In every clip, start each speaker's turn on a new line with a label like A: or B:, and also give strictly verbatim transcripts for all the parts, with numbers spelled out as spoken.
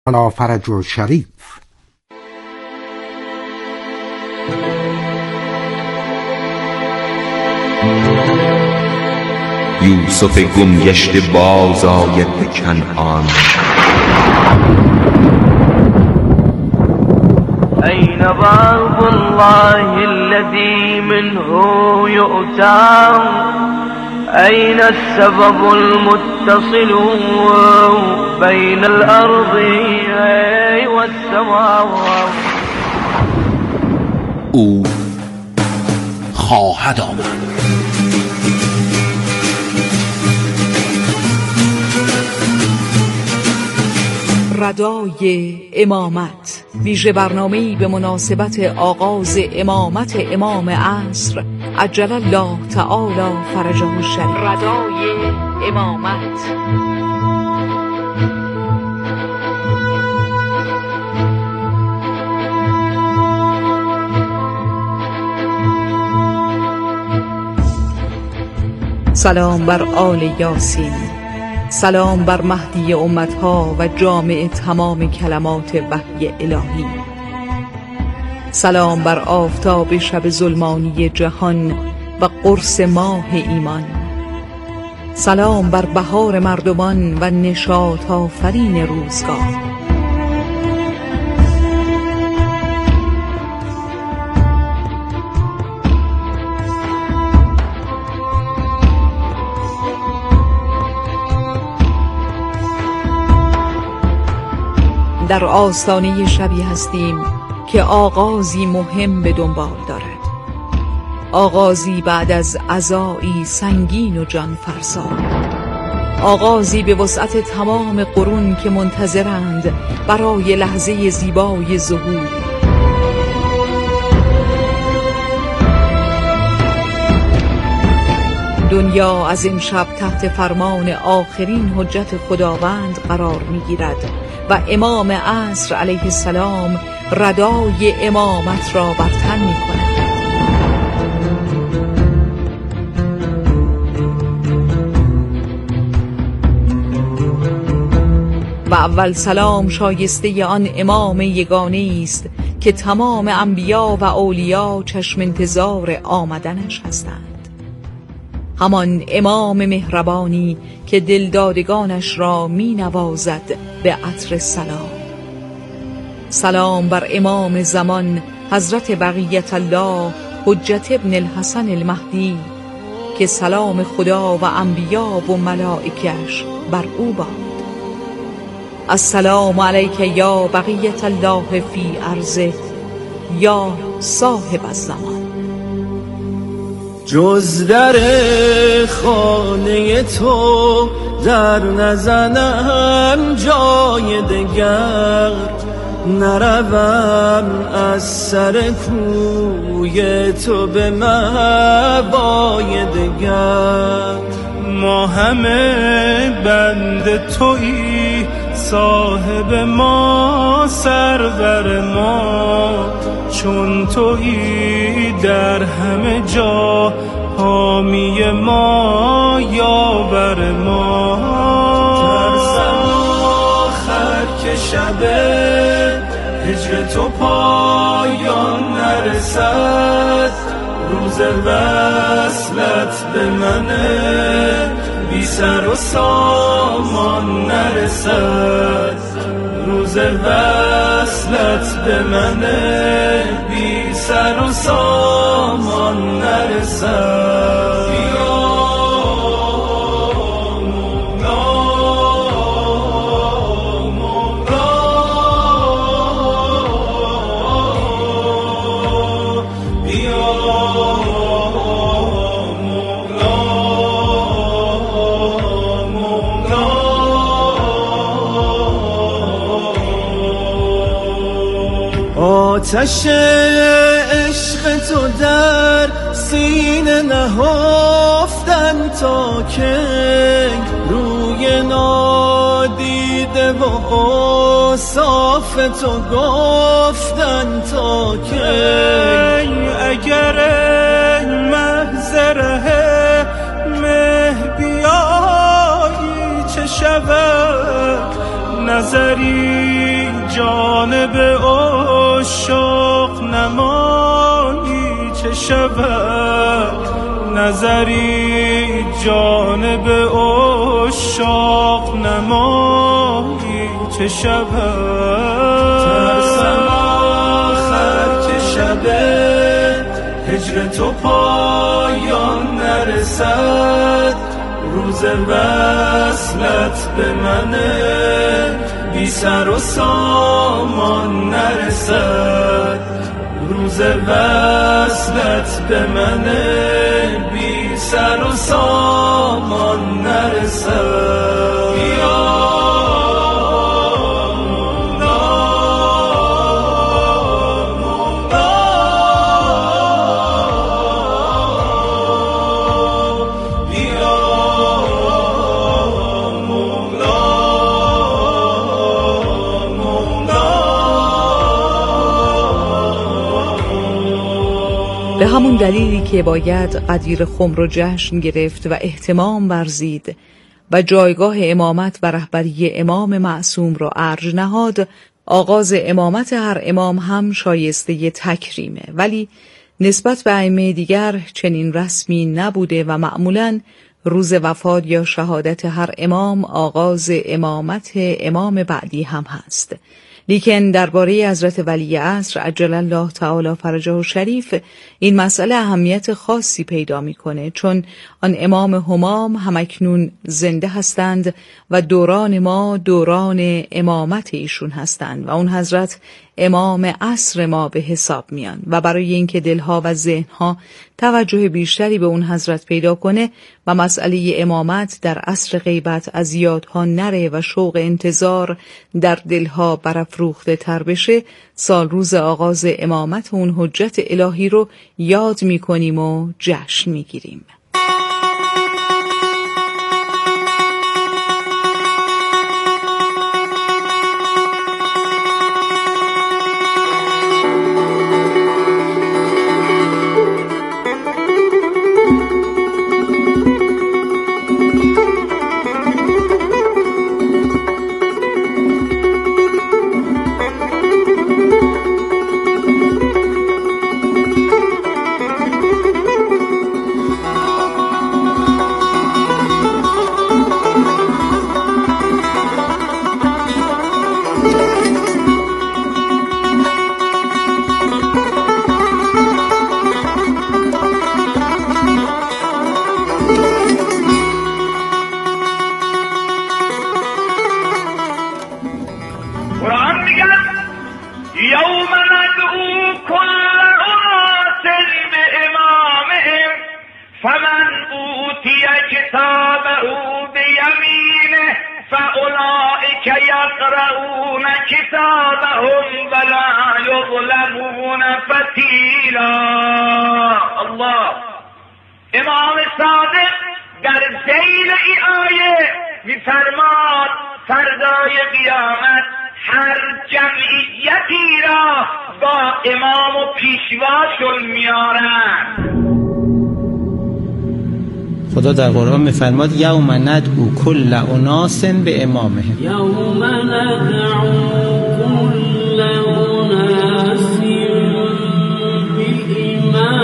A: فرج و شریف.
B: یوسف گمگشته باز آید به کنعان.
C: أين باب الله الذي منه يؤتى؟ أين السبب المتصل بين الأرض والسماء؟
D: او خواهد آمد.
E: ردای امامت، ویژه برنامه‌ای به مناسبت آغاز امامت امام عصر عجل الله تعالی فرجه الشریف. ردای امامت. سلام بر آل یاسین، سلام بر مهدی امتها و جامع تمام کلمات وحی الهی. سلام بر آفتاب شب ظلمانی جهان و قرص ماه ایمان. سلام بر بهار مردمان و نشاط آفرین روزگار. در آستانه شبی هستیم که آغازی مهم به دنبال دارد، آغازی بعد از عزایی سنگین و جان فرسا، آغازی به وسعت تمام قرون که منتظرند برای لحظه زیبای ظهور. دنیا از این شب تحت فرمان آخرین حجت خداوند قرار می‌گیرد و امام عصر علیه السلام ردای امامت را بر تن می‌کند. و اول سلام شایسته آن امام یگانه است که تمام انبیا و اولیا چشم انتظار آمدنش هستند، همان امام مهربانی که دلدادگانش را می نوازد به عطر سلام. سلام بر امام زمان حضرت بقیت الله حجت ابن الحسن المهدی که سلام خدا و انبیا و ملائکش بر او باد. السلام علیک یا بقیت الله فی ارضه یا صاحب الزمان.
F: جز در خانه تو در نزنم جای دگر، نروم از سر کوی تو به مأوای دگر.
G: ما همه بند تویی، صاحب ما سرور ما، چون تویی در همه جا حامی ما یاور ما.
F: ترسم آخر که شب هجر تو پایان نرسد، روز وصلت به من بی سر و سامان نرسد، روز وصلت به من بی سر و سامان نرسد. آتش عشق تو در سینه نهفتن تا که روی نادیده و اوصاف تو گفتن تا که
G: اگر محضره مه بیایی چه شود، نظری جانب عشاق نمایی چه شود، نظری جانب عشاق نمایی چه شود.
F: ترسم آخر که شبه هجر تو پایان نرسد، روز وصلت به منه بی سر و سامان نرسد، روز وصلت به منه بی سر و سامان نرسد. بیا
E: به همون دلیلی که باید قدیر خم رو جشن گرفت و اهتمام ورزید و جایگاه امامت و رهبری امام معصوم را ارج نهاد، آغاز امامت هر امام هم شایسته تکریمه، ولی نسبت به ائمه دیگر چنین رسمی نبوده و معمولاً روز وفات یا شهادت هر امام آغاز امامت امام بعدی هم هست. لیکن درباره حضرت ولی عصر عجل الله تعالی فرجه الشریف این مسئله اهمیت خاصی پیدا میکنه، چون آن امام همام همکنون زنده هستند و دوران ما دوران امامت ایشون هستند و اون حضرت امام عصر ما به حساب میان و برای اینکه دلها و ذهنها توجه بیشتری به اون حضرت پیدا کنه و مسئله امامت در عصر غیبت از یادها نره و شوق انتظار در دلها برافروخته تر بشه، سال روز آغاز امامت اون حجت الهی رو یاد میکنیم و جشن میگیریم.
C: يقرؤون كتابهم ولا يظلمون فتيلا. الله امام صادق در ذیل ای آیه می‌فرماد فردای قیامت هر جمعیتی را با امام و پیشواشون میارن.
A: خدا در قرآن می‌فرماد یوم ندعو کل اناس به امامهم،
D: یوم ندعو کل اناس به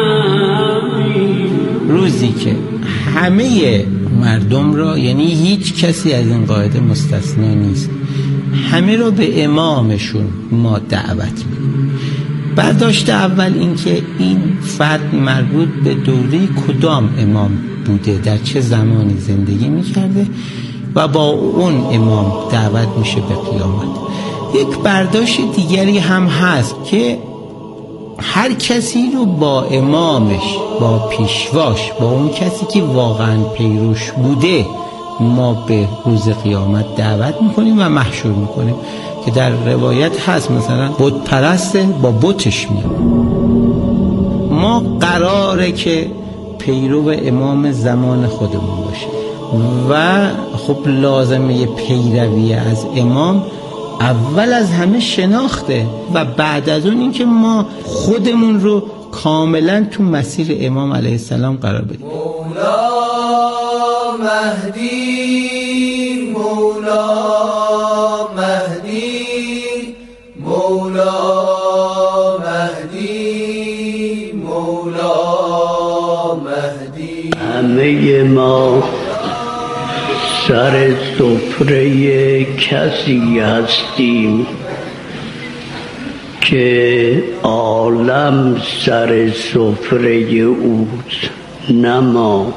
D: امامهم،
A: روزی که همه مردم را، یعنی هیچ کسی از این قاعده مستثنا نیست، همه را به امامشون ما دعوت می‌کنیم. برداشت اول این که این فرد مربوط به دوره کدام امام بوده، در چه زمانی زندگی می‌کرده و با اون امام دعوت میشه به قیامت. یک برداشت دیگری هم هست که هر کسی رو با امامش، با پیشواش، با اون کسی که واقعا پیروش بوده ما به روز قیامت دعوت میکنیم و محشور میکنیم، که در روایت هست مثلا بت پرسته با بتش میاد. ما قراره که پیرو امام زمان خودمون باشه و خب لازمه پیروی از امام اول از همه شناخته و بعد از اون اینکه ما خودمون رو کاملا تو مسیر امام علیه السلام قرار بدیم.
F: مولا مهدی مولا مهدی
H: همه ما سر سفره کسی هستیم که عالم سر سفره اوست، نه ما.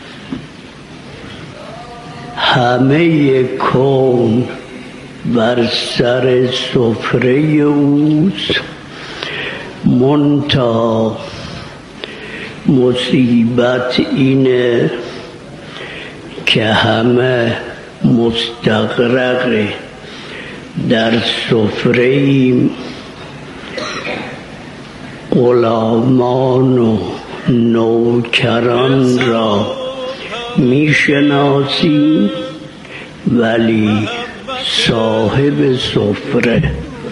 H: همه کون بر سر سفره اوست، منتها مصیبت اینه که همه مستغرق در سفره ایم. غلامان و نوکران را میشناسیم ولی صاحب سفره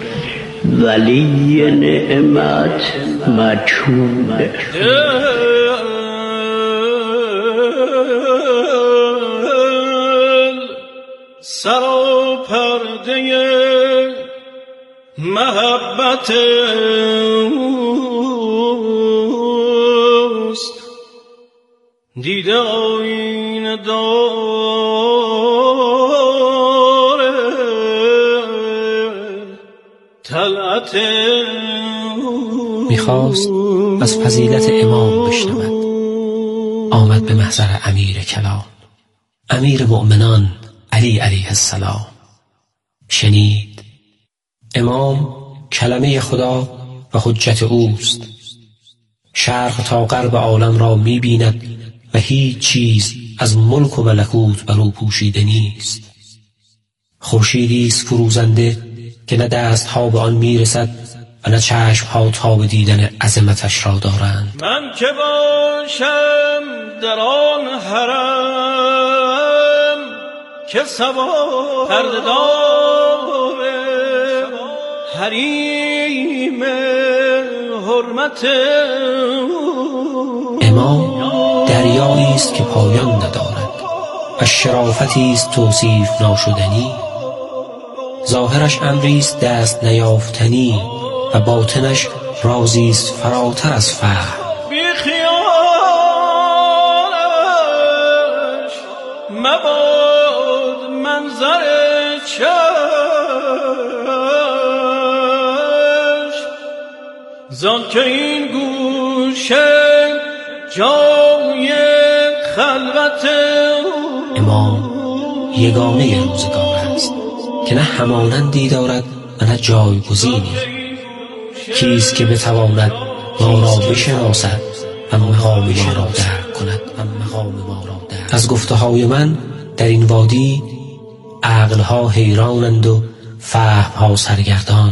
H: ولی نعمت مجهوله.
G: سر و پرده محبت اوست، دیده آینه داره طلعت.
I: میخواست از فضیلت امام بشنود. آمد به محضر امیر کلام، امیر مؤمنان علی علیه السلام. شنید امام کلمه خدا و حجت اوست. شرق تا غرب عالم را می‌بیند و هیچ چیز از ملک و ملکوت بر او پوشیده نیست. خورشیدی است فروزنده که نه دست‌ها به آن میرسد و نه چشم‌ها تا به دیدن عظمتش را دارند.
G: من که باشم در آن حرم که سوار پرده داره، حریم حرمت.
I: امام دریایی است که پایان ندارد و شرافتی است توصیف ناشدنی. ظاهرش امری است دست نیافتنی و باطنش رازی است فراتر از فهم.
G: بی خیالش مباد منظر چشم، زان که این گوشه جای خلوت.
I: امام یگانه روزگار است که نه همانندی دارد و نه جایگزینی. کیست که بتواند ما را بشناسد و مقام ما را درک کند و مقام ما را درک. از گفته های من در این وادی عقلها حیرانند و فهمها سرگردان.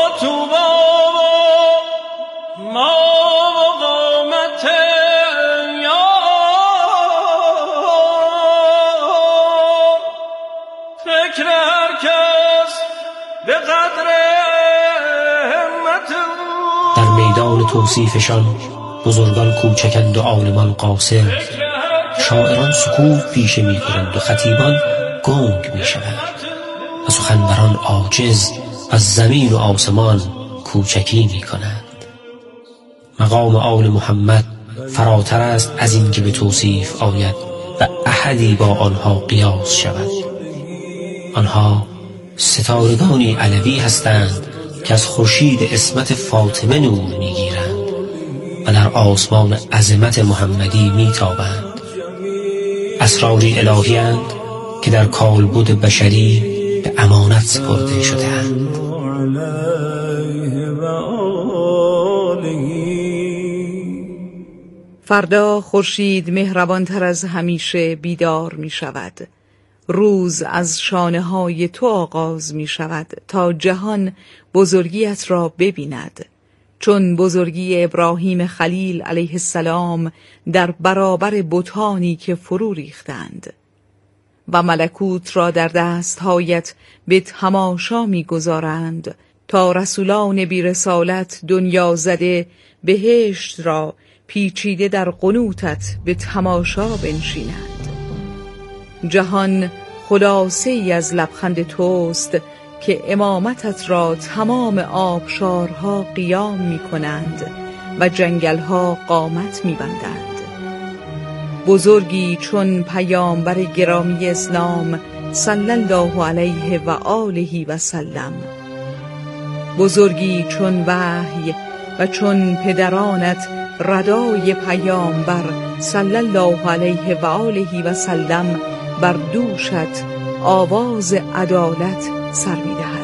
I: در میدان توصیفشان بزرگان کوچکند و عالمان قاصر. شاعران سکوت پیشه می کنند و خطیبان گنگ می شوند و سخنوران عاجز و زمین و آسمان کوچکی می کنند. مقام آل محمد فراتر است از این که به توصیف آید و احدی با آنها قیاس شود. آنها ستارگانی علوی هستند که از خورشید عصمت فاطمه نور میگیرند و در آسمان عظمت محمدی میتابند. اسراری الهی اند که در کالبد بشری به امانت سپرده شده اند.
E: فردا خورشید مهربانتر از همیشه بیدار می شود. روز از شانه های تو آغاز می شود تا جهان بزرگیت را ببیند، چون بزرگی ابراهیم خلیل علیه السلام در برابر بتانی که فرو ریختند و ملکوت را در دستهایت به تماشا می گذارند تا رسولان بی رسالت دنیا زده بهشت را پیچیده در قنوتت به تماشا بنشینند. جهان خلاصه ای از لبخند توست که امامتت را تمام آبشارها قیام می کنند و جنگلها قامت می بندند. بزرگی چون پیامبر گرامی اسلام صلی الله علیه و آله و سلم، بزرگی چون وحی و چون پدرانت ردای پیامبر صلی الله علیه و آله و سلم بر دوشت آواز عدالت سر می‌دهد.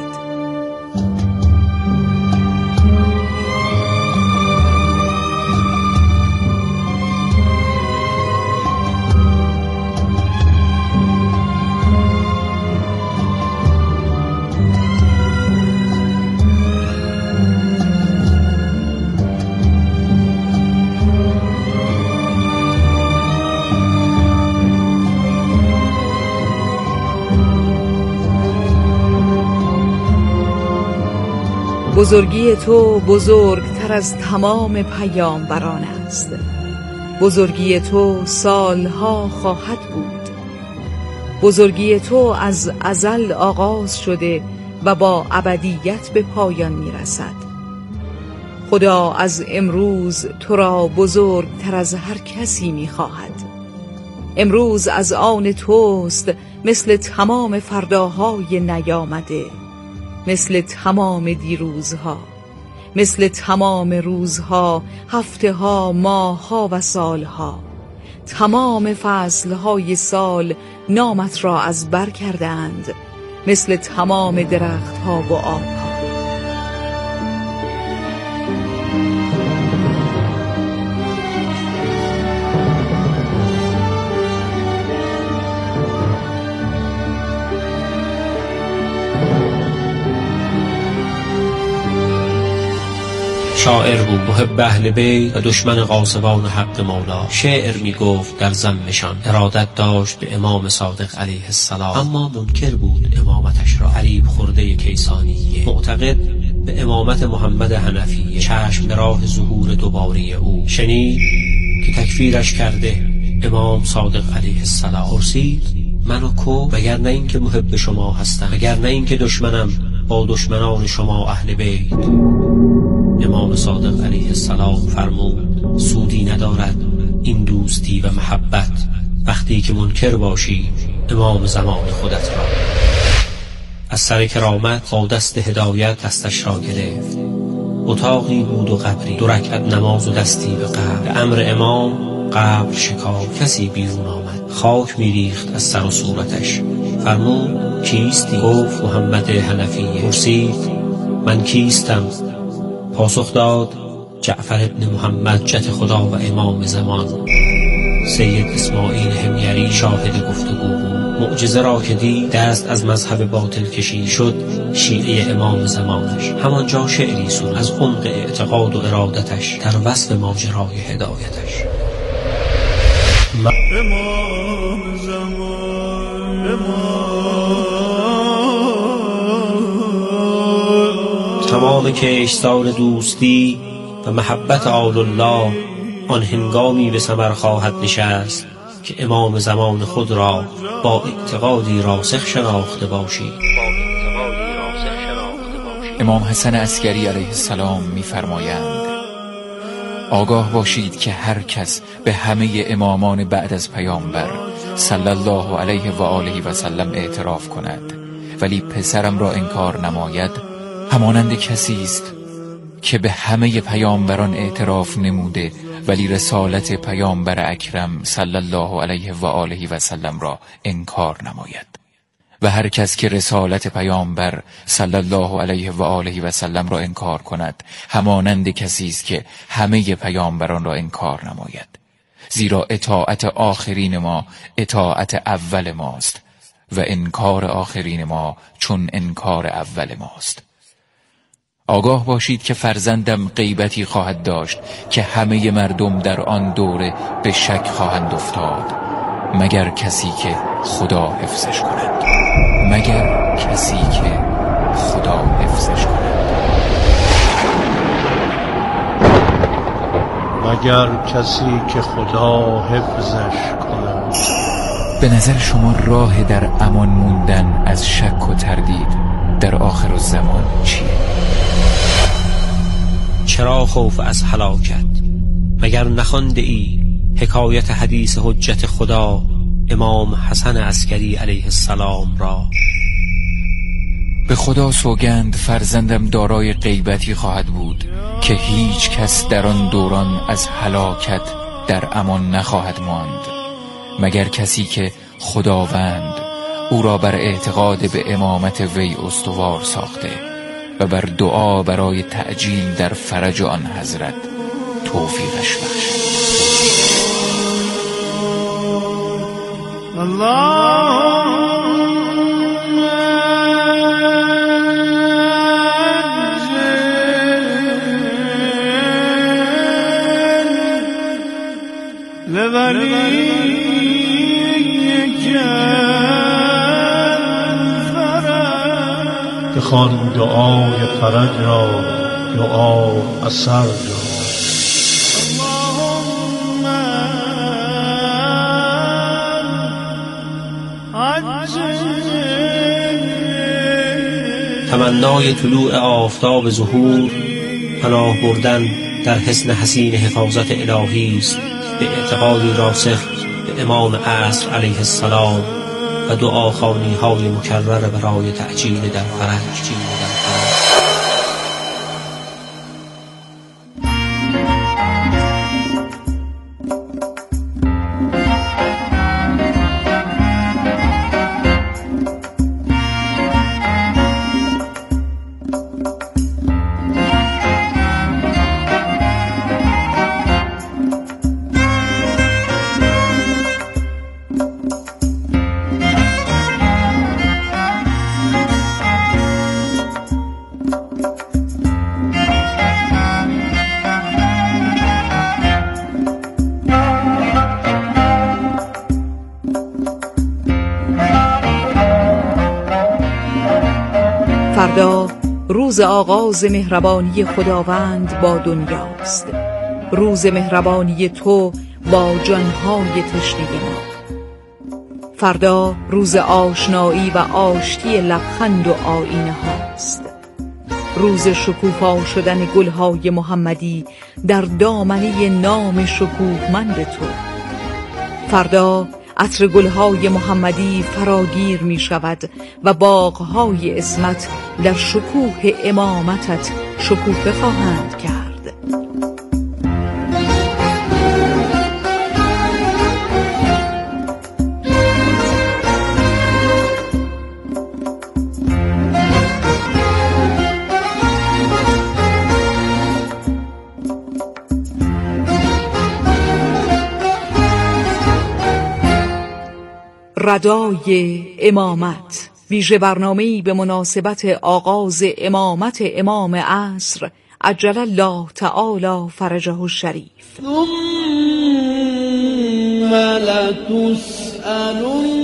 E: بزرگی تو بزرگتر از تمام پیامبران است. بزرگی تو سالها خواهد بود. بزرگی تو از ازل آغاز شده و با ابدیت به پایان می رسد. خدا از امروز تو را بزرگتر از هر کسی می خواهد. امروز از آن توست مثل تمام فرداهای نیامده، مثل تمام دیروزها، مثل تمام روزها، هفته ها، ماه ها و سال ها. تمام فصل های سال نامت را از بر کردند، مثل تمام درخت ها و آب ها.
I: شاعر بود محب اهل بیت و دشمن غاصبان حق مولا. شعر می گفت در ذمشان، ارادت داشت به امام صادق علیه السلام، اما منکر بود امامتش را. عریب خورده کیسانیه، معتقد به امامت محمد حنفیه، چشم به راه ظهور دوباره او. شنید که تکفیرش کرده امام صادق علیه السلام. پرسید منو کو؟ وگر نه این که محب شما هستم، وگر نه این که دشمنم با دشمنان شما اهل بیت. امام صادق علیه السلام فرمود سودی ندارد این دوستی و محبت وقتی که منکر باشی امام زمان خودت را. از سر کرامت با دست هدایت دستش را گرفت. اتاقی بود و قبری، دو رکعت نماز و دستی به قبر. به امر امام قبر شکاف، کسی بیرون آمد، خاک میریخت از سر و صورتش. فرمود کیستی؟ گفت محمد حنفیه. پرسید من کیستم؟ پاسخ داد جعفر ابن محمد جت خدا و امام زمان. سید اسماعیل حمیری شاهد گفتگو بود. معجزه را که دید دست از مذهب باطل کشید، شد شیعه امام زمانش. همانجا شعری سرود از عمق اعتقاد و ارادتش در وصف ماجرای هدایتش.
F: امام زمان، امام
I: تمام کشتزار دوستی و محبت آل الله آن هنگامی به ثمر خواهد نشست که امام زمان خود را با اعتقادی راسخ شناخته باشی.
J: امام حسن عسکری علیه السلام می‌فرمایند آگاه باشید که هر کس به همه امامان بعد از پیامبر صلی الله علیه و آله و سلم اعتراف کند ولی پسرم را انکار نماید، همانند کسی است که به همه پیامبران اعتراف نموده ولی رسالت پیامبر اکرم صلی الله علیه و آله و سلم را انکار نماید. و هر کس که رسالت پیامبر صلی الله علیه و آله و سلم را انکار کند، همانند کسی است که همه پیامبران را انکار نماید. زیرا اطاعت آخرین ما اطاعت اول ماست و انکار آخرین ما چون انکار اول ماست. آگاه باشید که فرزندم غیبتی خواهد داشت که همه مردم در آن دوره به شک خواهند افتاد، مگر کسی که خدا حفظش کند، مگر کسی که خدا حفظش کند.
K: مگر کسی که خدا حفظش کند.
J: به نظر شما راه در امان موندن از شک و تردید در آخر الزمان چیه؟
I: چرا خوف از هلاکت؟ مگر نخوانده ای حکایت حدیث حجت خدا امام حسن عسکری علیه السلام را.
J: به خدا سوگند فرزندم دارای غیبتی خواهد بود که هیچ کس در آن دوران از هلاکت در امان نخواهد ماند مگر کسی که خداوند او را بر اعتقاد به امامت وی استوار ساخته و بر دعا برای تعجیل در فرج آن حضرت توفیقش بخشد.
K: بخوان دعای فرج را، دعا اثر را.
I: تمنای طلوع آفتاب ظهور پناه بردن در حصن حسین حفاظت الهی است به اعتقادی راسخ به امام عصر علیه السلام و دعاخوانی های مکرر برای تعجیل در فرج.
E: فردا روز آغاز مهربانی خداوند با دنیاست، روز مهربانی تو با جانهای تشنه ما. فردا روز آشنایی و آشتی لبخند و آینه هاست، روز شکوفا شدن گلهای محمدی در دامنه نام شکوهمند تو. فردا عطر گلهای محمدی فراگیر می شود و باغهای عصمت در شکوه امامتت شکوفه خواهند کرد. ردای امامت، ویژه برنامه‌ای به مناسبت آغاز امامت امام عصر عجل الله تعالی فرجه الشریف.
D: ثم لتسألن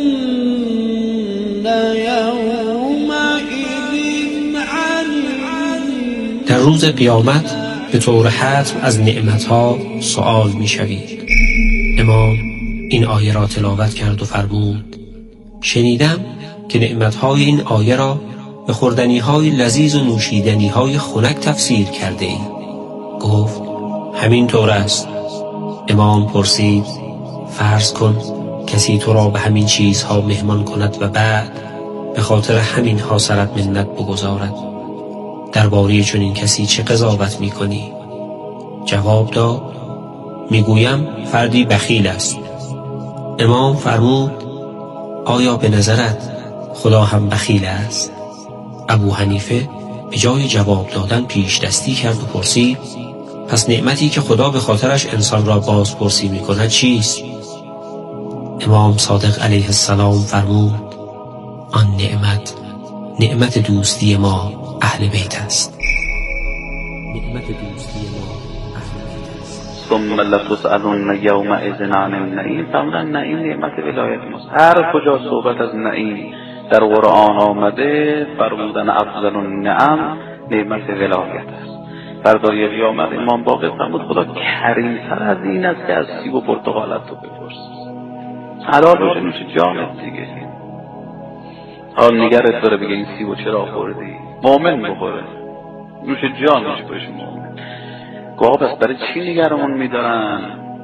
D: یومئذ عن.
I: در روز قیامت به طور حتم از نعمتها سؤال می شوید. امام این آیه را تلاوت کرد و فرمود: شنیدم که نعمتهای این آیه را به خوردنیهای لذیذ و نوشیدنیهای خنک تفسیر کرده ای. گفت همین طور است. امام پرسید: فرض کن کسی تو را به همین چیزها مهمان کند و بعد به خاطر همین ها سرت منت بگذارد، درباره چنین کسی چه قضاوت می کنی؟ جواب داد: میگویم فردی بخیل است. امام فرمود: آیا به نظرت خدا هم بخیل است؟ ابو حنیفه به جای جواب دادن پیش دستی کرد و پرسید: پس نعمتی که خدا به خاطرش انسان را بازپرسی می کند چیست؟ امام صادق علیه السلام فرمود: آن نعمت نعمت دوستی ما اهل بیت است. نعمت دوستی ما
L: ثم لتسألن یومئذ عن النعیم. فرمودن نعیم نعمت ولایت ماست. هر کجا صحبت از نعیم در قرآن آمده فرمودن افضل النعم نعمت ولایت است. فردای قیامت امام باقر فرمود: خدا کریم‌تر از این است که از سیب و پرتقالت تو بپرسی. حلال باشه نوش جانت دیگه. حال نگرت داره بگه این سیبو چرا خوردی؟ مؤمن بخوره، نوش جانش باشه مؤمن. گاه بس برای چی نگرمون میدارن؟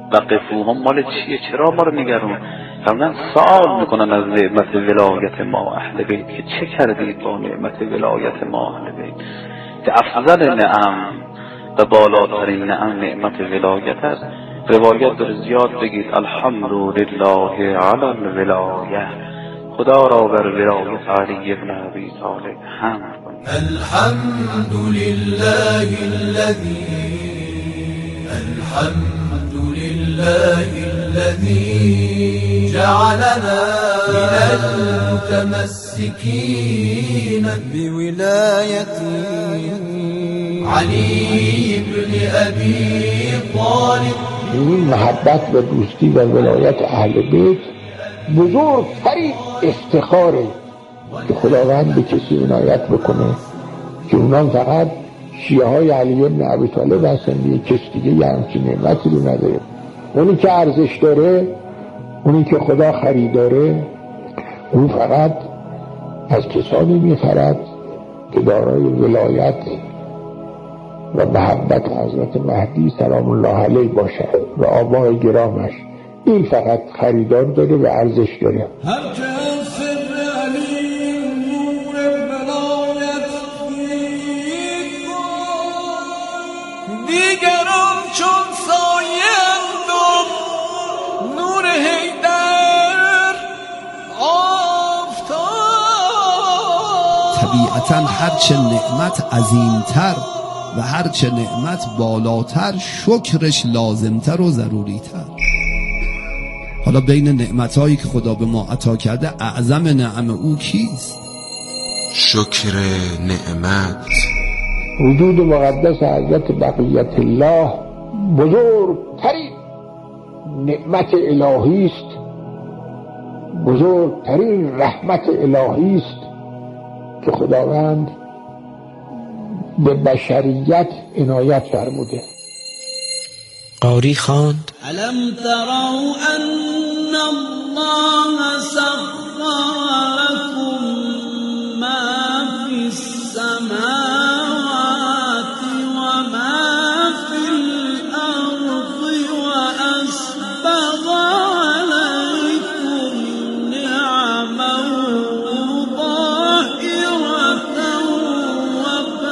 L: وقفوهم مال چیه؟ چرا ما رو نگرون؟ فرمودن سوال میکنن از نعمت ولایت ما اهل بیت که چه کردید با نعمت ولایت ما اهل بیت، که افضل نعم و بالاترین نعم نعمت ولایت است. روایت در زیاد بگید الحمدلله علی الولایه، خدا را بر ولایت علی ابن ابی طالب حمد کنید.
D: الحمدلله الذی الحمدلله الذي جعلنا من المتمسكين بولاية علي بن أبي طالب.
M: این محبت و دوستی و ولایت اهل بیت بزرگترین افتخاره که خداوند به کسی عنایت بکنه که اونان فقط شیعه های علی ابن ابی طالب هستن، دیگه کس دیگه یه همچین نعمتی رو نداره. اونی که ارزش داره، اونی که خدا خریداره، اون فقط از کسانی میخرد که دارای ولایت و محبت حضرت مهدی سلام الله علیه باشد و آبای گرامش. این فقط خریدار داره و ارزش داره.
D: دیگران چون سایند و نور حیدر آفتاب.
N: طبیعتاً هرچه نعمت عظیمتر و هرچه نعمت بالاتر شکرش لازمتر و ضروریتر. حالا بین نعمتهایی که خدا به ما عطا کرده اعظم نعم او کیست؟
O: شکر نعمت.
M: وجود مقدس حضرت بقیت الله بزرگترین نعمت الهی است، بزرگترین رحمت الهی است که خداوند به بشریت عنایت فرموده.
I: قاری خواند
D: الم تروا ان الله سخر لكم ما فی السماوات و ما فی الارض و اسبغ علیکم نعما ظاهرة و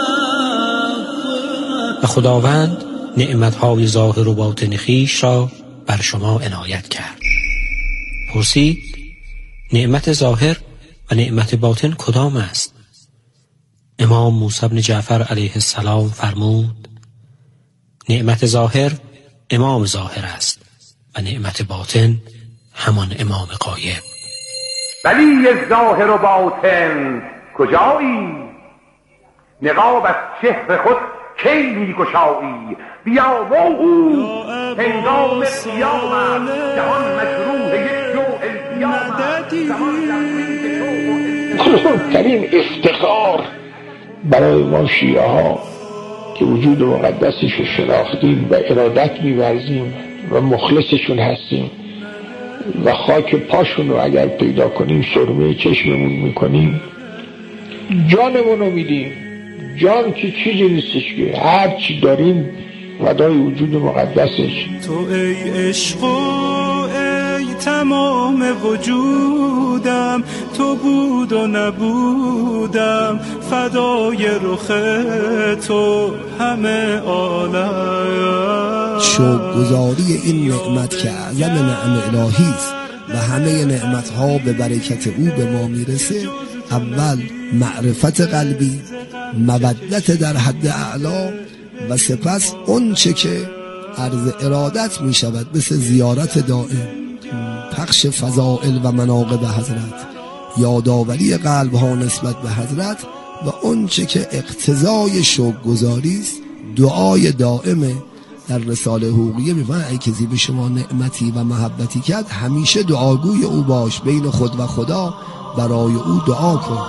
D: باطنة.
I: و خداوند نعمتهای ظاهر و باطن خویش را بر شما عنایت کرد. پرسید نعمت ظاهر و نعمت باطن کدام است؟ امام موسی بن جعفر علیه السلام فرمود نعمت ظاهر امام ظاهر است و نعمت باطن همان امام غایب.
P: ولی ظاهر و باطن کجایی؟ نقاب از چهر خود کی میگشایی؟ بیا موعود هنگام قیامت، جهان مجروح یک جوع القیامت، زمان در
M: بزرگترین افتخار برای ما شیعه ها که وجود مقدسش رو شناختیم و ارادت می‌ورزیم و مخلصشون هستیم و خاک پاشون رو اگر پیدا کنیم سرمه چشممون میکنیم، جانمون رو میدیم. جان که چیزی نیستش که هر چی داریم فدای وجود مقدسش.
F: تو ای عشق و ای تمام وجودم، تو بود و نبودم فدای رخ تو همه عالم.
N: شکرگزاری این نعمت که اعظم نعم الهی است و همه نعمت ها به برکت او به ما میرسه، اول معرفت قلبی، مودت در حد اعلا و سپس اون چه که عرض ارادت می شود مثل زیارت دائم، پخش فضائل و مناقب حضرت، یادآوری قلب ها نسبت به حضرت و اون چه که اقتضای شکرگزاری است دعای دائمه. در رساله حقوقیه میفرماید ای کسی به شما نعمتی و محبتی کرد همیشه دعاگوی او باش، بین خود و خدا برای او دعا کن.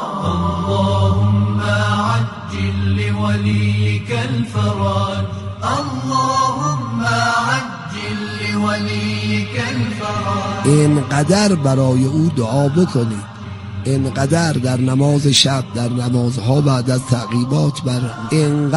D: اللهم عجل لوليك الفرج، اللهم عجل لوليك الفرج.
N: اینقدر برای او دعا بکنید، اینقدر در نماز شب، در نمازها بعد از تعقیبات بر اینقدر